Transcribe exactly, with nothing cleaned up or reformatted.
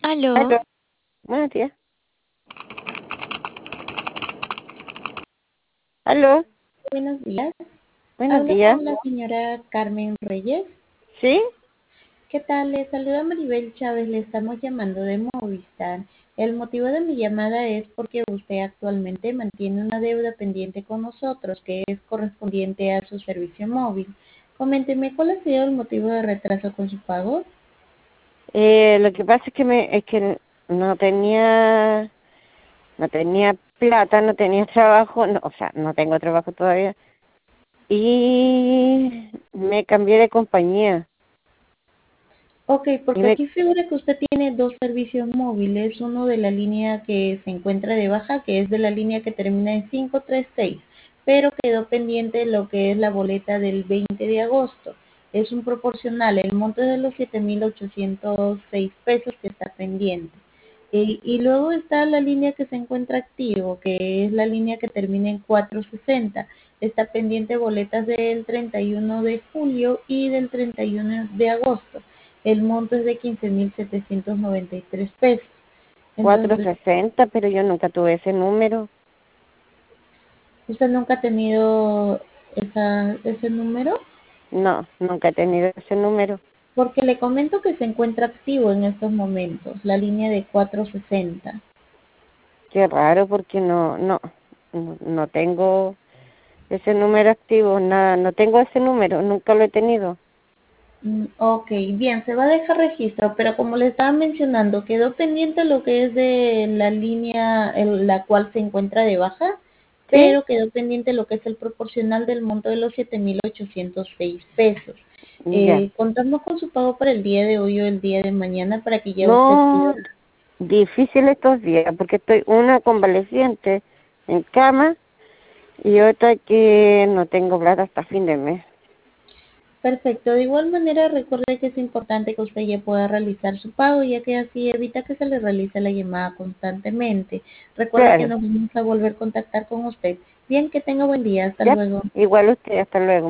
Aló, Aló, buenos días. Aló, Buenos días. buenos Hablo días. con la señora Carmen Reyes. ¿Sí? ¿Qué tal? Le saluda Maribel Chávez. Le estamos llamando de Movistar. El motivo de mi llamada es porque usted actualmente mantiene una deuda pendiente con nosotros que es correspondiente a su servicio móvil. Coménteme, ¿cuál ha sido el motivo de retraso con su pago? Eh, lo que pasa es que me, es que no tenía, no tenía plata, no tenía trabajo, no, o sea, no tengo trabajo todavía. Y me cambié de compañía. Ok, Y porque me, aquí figura que usted tiene dos servicios móviles, uno de la línea que se encuentra de baja, que es de la línea que termina en cinco tres seis, pero quedó pendiente lo que es la boleta del veinte de agosto. Es un proporcional, el monto es de los siete mil ochocientos seis pesos que está pendiente. Y, y luego está la línea que se encuentra activo, que es la línea que termina en cuatrocientos sesenta. Está pendiente boletas del treinta y uno de julio y del treinta y uno de agosto. El monto es de quince mil setecientos noventa y tres pesos. Entonces, cuatrocientos sesenta, pero yo nunca tuve ese número. ¿usted nunca ha tenido esa, ese número? No, nunca he tenido ese número. Porque le comento que se encuentra activo en estos momentos, la línea de cuatrocientos sesenta. Qué raro porque no, no, no, no tengo ese número activo, nada, no tengo ese número, nunca lo he tenido. Mm, Ok, bien, se va a dejar registro, pero como le estaba mencionando, quedó pendiente lo que es de la línea en la cual se encuentra de baja, ¿Sí? pero quedó pendiente lo que es el proporcional del monto de los siete mil ochocientos seis pesos. Ya. Eh, contamos con su pago para el día de hoy o el día de mañana para que ya usted pueda. No, difícil estos días porque estoy una convaleciente en cama y otra que no tengo plata hasta fin de mes. Perfecto, de igual manera recuerde que es importante que usted ya pueda realizar su pago, ya que así evita que se le realice la llamada constantemente. Recuerde que Claro, nos vamos a volver a contactar con usted. Bien, que tenga buen día, hasta ya, luego. igual usted, hasta luego.